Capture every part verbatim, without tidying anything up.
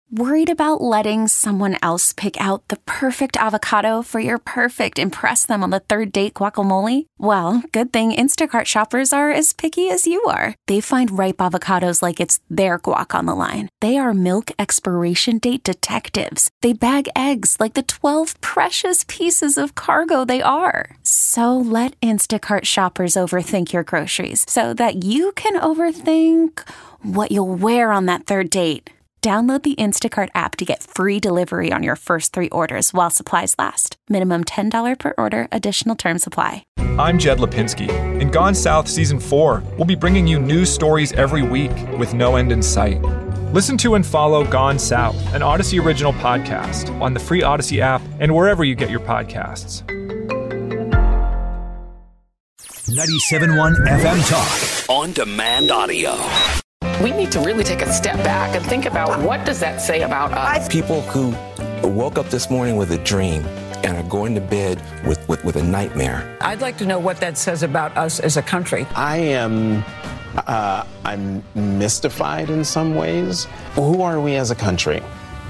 Worried about letting someone else pick out the perfect avocado for your perfect impress them on the third date guacamole? Well, good thing Instacart shoppers are as picky as you are. They find ripe avocados like it's their guac on the line. They are milk expiration date detectives. They bag eggs like the twelve precious pieces of cargo they are. So let Instacart shoppers overthink your groceries so that you can overthink what you'll wear on that third date. Download the Instacart app to get free delivery on your first three orders while supplies last. Minimum ten dollars per order. Additional terms apply. I'm Jed Lipinski. In Gone South Season four, we'll be bringing you news stories every week with no end in sight. Listen to and follow Gone South, an Odyssey original podcast, on the free Odyssey app and wherever you get your podcasts. ninety-seven point one F M Talk. On demand audio. We need to really take a step back and think about what does that say about us. People who woke up this morning with a dream and are going to bed with, with, with a nightmare. I'd like to know what that says about us as a country. I am, uh, I'm mystified in some ways. Who are we as a country?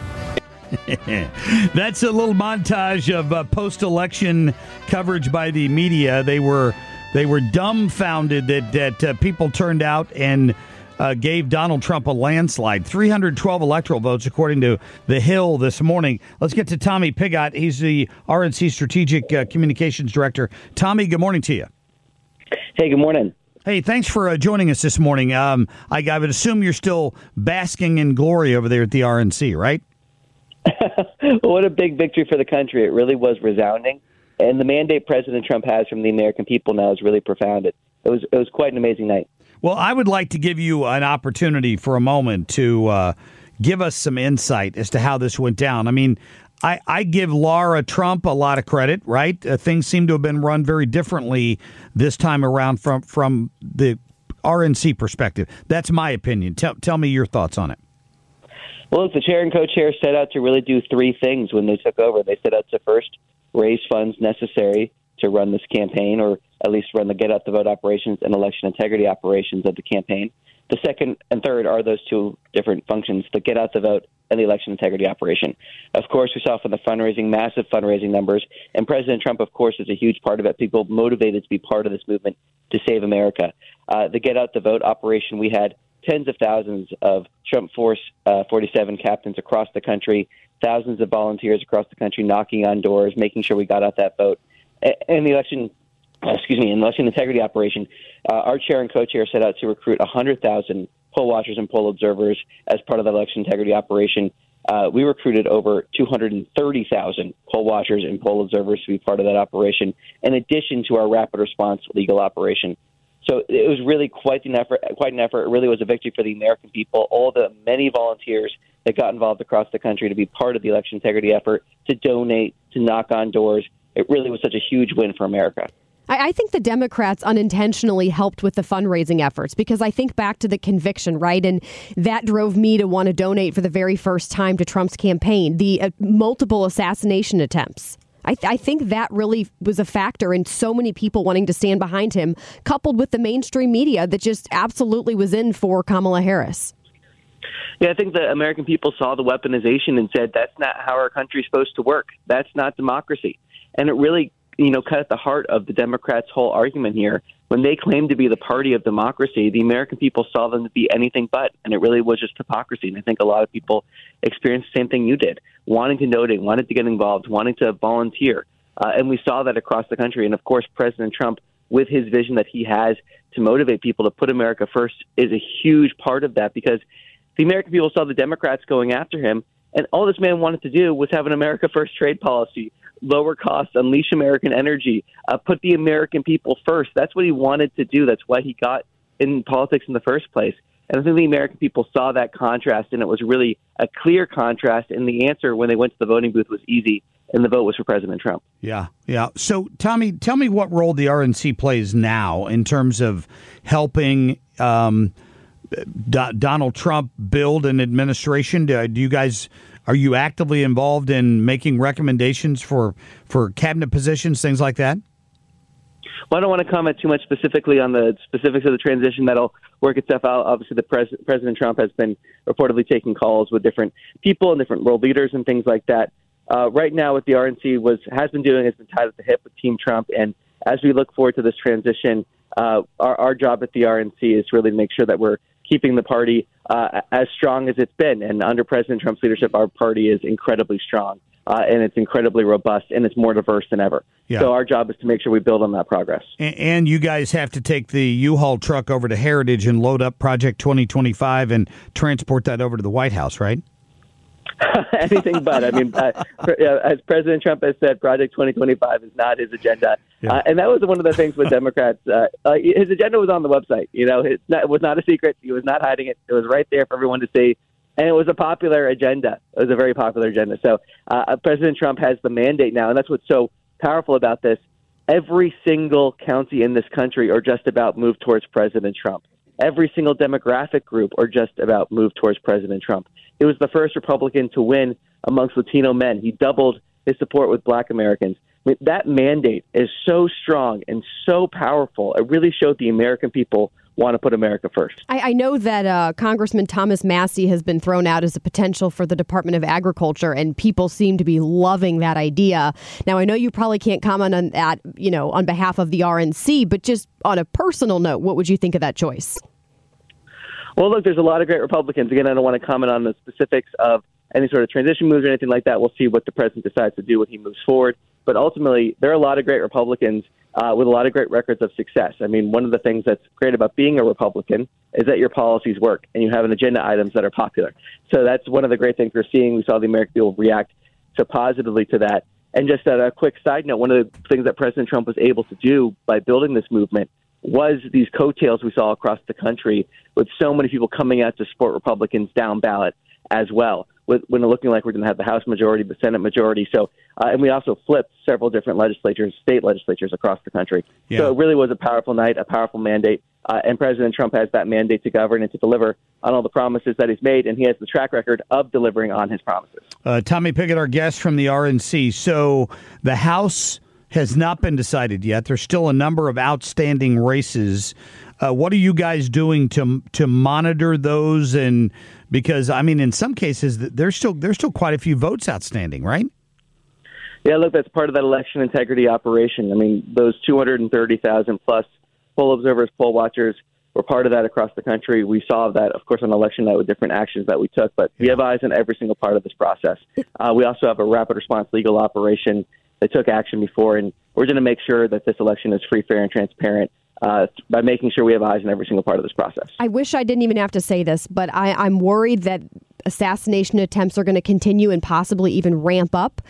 That's a little montage of uh, post-election coverage by the media. They were they were dumbfounded that that uh, people turned out and Uh, gave Donald Trump a landslide. three hundred twelve electoral votes, according to The Hill this morning. Let's get to Tommy Pigott. He's the R N C Strategic uh, Communications Director. Tommy, good morning to you. Hey, good morning. Hey, thanks for uh, joining us this morning. Um, I, I would assume you're still basking in glory over there at the R N C, right? What a big victory for the country. It really was resounding. And the mandate President Trump has from the American people now is really profound. It, it was it was quite an amazing night. Well, I would like to give you an opportunity for a moment to uh, give us some insight as to how this went down. I mean, I, I give Laura Trump a lot of credit, right? Uh, things seem to have been run very differently this time around from, from the R N C perspective. That's my opinion. Tell, tell me your thoughts on it. Well, look, the chair and co-chair set out to really do three things when they took over. They set out to first raise funds necessary to run this campaign, or at least run the get-out-the-vote operations and election integrity operations of the campaign. The second and third are those two different functions, the get-out-the-vote and the election integrity operation. Of course, we saw from the fundraising, massive fundraising numbers, and President Trump, of course, is a huge part of it. People motivated to be part of this movement to save America. Uh, the get-out-the-vote operation, we had tens of thousands of Trump Force uh, forty-seven captains across the country, thousands of volunteers across the country knocking on doors, making sure we got out that vote. And the election, excuse me, in the election integrity operation, uh, our chair and co-chair set out to recruit one hundred thousand poll watchers and poll observers as part of the election integrity operation. Uh, we recruited over two hundred thirty thousand poll watchers and poll observers to be part of that operation, in addition to our rapid response legal operation. So it was really quite an effort. Quite an effort. It really was a victory for the American people. All the many volunteers that got involved across the country to be part of the election integrity effort, to donate, to knock on doors. It really was such a huge win for America. I, I think the Democrats unintentionally helped with the fundraising efforts, because I think back to the conviction, right? And that drove me to want to donate for the very first time to Trump's campaign, the uh, multiple assassination attempts. I, th- I think that really was a factor in so many people wanting to stand behind him, coupled with the mainstream media that just absolutely was in for Kamala Harris. Yeah, I think the American people saw the weaponization and said, that's not how our country's supposed to work. That's not democracy. And it really, you know, cut at the heart of the Democrats' whole argument here. When they claimed to be the party of democracy, the American people saw them to be anything but, and it really was just hypocrisy. And I think a lot of people experienced the same thing you did, wanting to donate, wanting to get involved, wanting to volunteer. Uh, and we saw that across the country. And, of course, President Trump, with his vision that he has to motivate people to put America first, is a huge part of that, because the American people saw the Democrats going after him, and all this man wanted to do was have an America First trade policy, lower costs, unleash American energy, uh, put the American people first. That's what he wanted to do. That's why he got in politics in the first place. And I think the American people saw that contrast, and it was really a clear contrast. And the answer when they went to the voting booth was easy, and the vote was for President Trump. Yeah, yeah. So, Tommy, tell me what role the R N C plays now in terms of helping um, Do- Donald Trump build an administration. Do, do you guys... Are you actively involved in making recommendations for, for cabinet positions, things like that? Well, I don't want to comment too much specifically on the specifics of the transition. That'll work itself out. Obviously, the pres- President Trump has been reportedly taking calls with different people and different world leaders and things like that. Uh, right now, what the R N C was has been doing has been tied at the hip with Team Trump. And as we look forward to this transition, uh, our, our job at the R N C is really to make sure that we're keeping the party uh, as strong as it's been. And under President Trump's leadership, our party is incredibly strong. Uh, and it's incredibly robust, and it's more diverse than ever. Yeah. So our job is to make sure we build on that progress. And, and you guys have to take the U-Haul truck over to Heritage and load up Project twenty twenty-five and transport that over to the White House, right? Anything but. I mean, uh, as President Trump has said, Project twenty twenty-five is not his agenda. Yeah. Uh, and that was one of the things with Democrats. Uh, uh, his agenda was on the website. You know, it was not a secret. He was not hiding it. It was right there for everyone to see. And it was a popular agenda. It was a very popular agenda. So uh, President Trump has the mandate now, and that's what's so powerful about this. Every single county in this country are just about move towards President Trump. Every single demographic group are just about move towards President Trump. He was the first Republican to win amongst Latino men. He doubled his support with Black Americans. I mean, that mandate is so strong and so powerful. It really showed the American people want to put America first. I, I know that uh, Congressman Thomas Massie has been thrown out as a potential for the Department of Agriculture, and people seem to be loving that idea. Now, I know you probably can't comment on that, you know, on behalf of the R N C, but just on a personal note, what would you think of that choice? Well, look, there's a lot of great Republicans. Again, I don't want to comment on the specifics of any sort of transition moves or anything like that. We'll see what the president decides to do when he moves forward. But ultimately, there are a lot of great Republicans uh, with a lot of great records of success. I mean, one of the things that's great about being a Republican is that your policies work and you have an agenda items that are popular. So that's one of the great things we're seeing. We saw the American people react so positively to that. And just at a quick side note, one of the things that President Trump was able to do by building this movement was these coattails we saw across the country with so many people coming out to support Republicans down ballot as well, with, when looking like we're going to have the House majority, the Senate majority. So, uh, and we also flipped several different legislatures, state legislatures across the country. Yeah. So it really was a powerful night, a powerful mandate. Uh, and President Trump has that mandate to govern and to deliver on all the promises that he's made, and he has the track record of delivering on his promises. Uh, Tommy Pickett, our guest from the R N C. So the House has not been decided yet. There's still a number of outstanding races. Uh, what are you guys doing to to monitor those? And because I mean, in some cases, there's still there's still quite a few votes outstanding, right? Yeah, look, that's part of that election integrity operation. I mean, those two hundred thirty thousand plus poll observers, poll watchers were part of that across the country. We saw that, of course, on election night with different actions that we took, but we have eyes on every single part of this process. Uh, we also have a rapid response legal operation that took action before, and we're going to make sure that this election is free, fair, and transparent uh, by making sure we have eyes on every single part of this process. I wish I didn't even have to say this, but I, I'm worried that assassination attempts are going to continue and possibly even ramp up.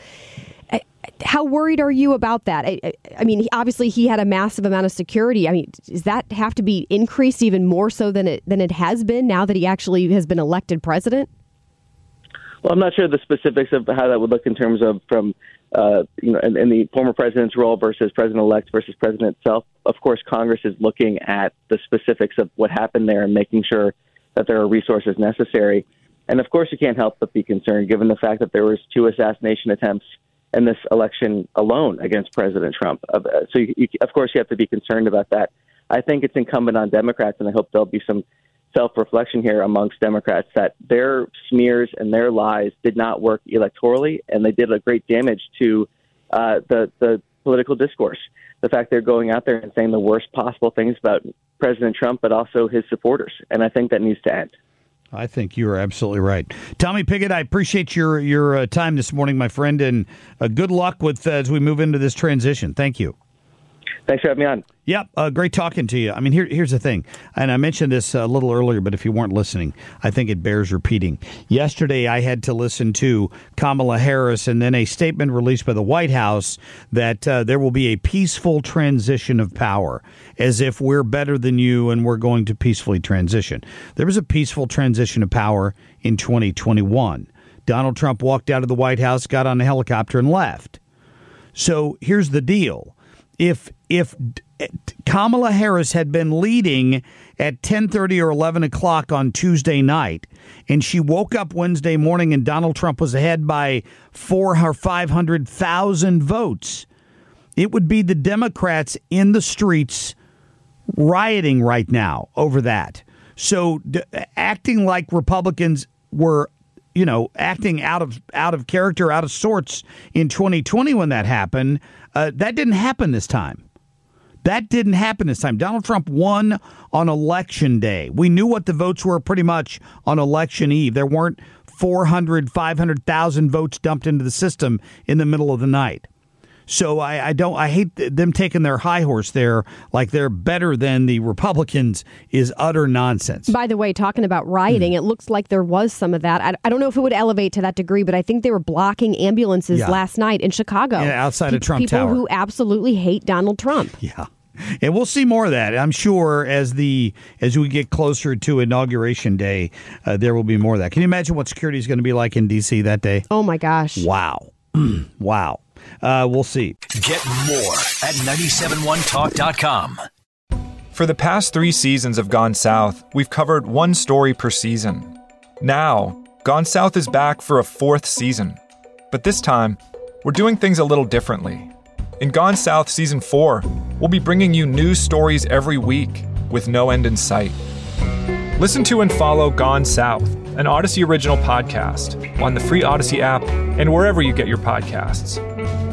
How worried are you about that? I, I mean, obviously he had a massive amount of security. I mean, does that have to be increased even more so than it than it has been now that he actually has been elected president? Well, I'm not sure the specifics of how that would look in terms of from, uh, you know, in, in the former president's role versus president-elect versus president itself. Of course, Congress is looking at the specifics of what happened there and making sure that there are resources necessary. And of course, you can't help but be concerned given the fact that there was two assassination attempts in this election alone against President Trump. So, you, you, of course, you have to be concerned about that. I think it's incumbent on Democrats, and I hope there'll be some self-reflection here amongst Democrats, that their smears and their lies did not work electorally, and they did a great damage to uh, the, the political discourse. The fact they're going out there and saying the worst possible things about President Trump, but also his supporters. And I think that needs to end. I think you are absolutely right. Tommy Pickett, I appreciate your your uh, time this morning, my friend, and uh, good luck with uh, as we move into this transition. Thank you. Thanks for having me on. Yep, uh, great talking to you. I mean, here, here's the thing, and I mentioned this a little earlier, but if you weren't listening, I think it bears repeating. Yesterday, I had to listen to Kamala Harris and then a statement released by the White House that uh, there will be a peaceful transition of power, as if we're better than you and we're going to peacefully transition. There was a peaceful transition of power in twenty twenty-one. Donald Trump walked out of the White House, got on a helicopter, and left. So here's the deal. If if Kamala Harris had been leading at ten thirty or eleven o'clock on Tuesday night, and she woke up Wednesday morning and Donald Trump was ahead by four or five hundred thousand votes, it would be the Democrats in the streets rioting right now over that. So d- acting like Republicans were, you know, acting out of out of character, out of sorts in twenty twenty when that happened, uh, that didn't happen this time. That didn't happen this time. Donald Trump won on Election Day. We knew what the votes were pretty much on Election Eve. There weren't four hundred, five hundred thousand votes dumped into the system in the middle of the night. So I, I don't. I hate them taking their high horse there, like they're better than the Republicans, is utter nonsense. By the way, talking about rioting, mm. it looks like there was some of that. I, I don't know if it would elevate to that degree, but I think they were blocking ambulances yeah. last night in Chicago. Yeah, outside Pe- of Trump people Tower. People who absolutely hate Donald Trump. Yeah. And we'll see more of that. I'm sure as the as we get closer to Inauguration Day, uh, there will be more of that. Can you imagine what security is going to be like in D C that day? Oh, my gosh. Wow. Wow. Uh, we'll see. Get more at nine seven one talk dot com. For the past three seasons of Gone South, we've covered one story per season. Now, Gone South is back for a fourth season. But this time, we're doing things a little differently. In Gone South Season four, we'll be bringing you news stories every week with no end in sight. Listen to and follow Gone South, an Odyssey original podcast, on the free Odyssey app and wherever you get your podcasts.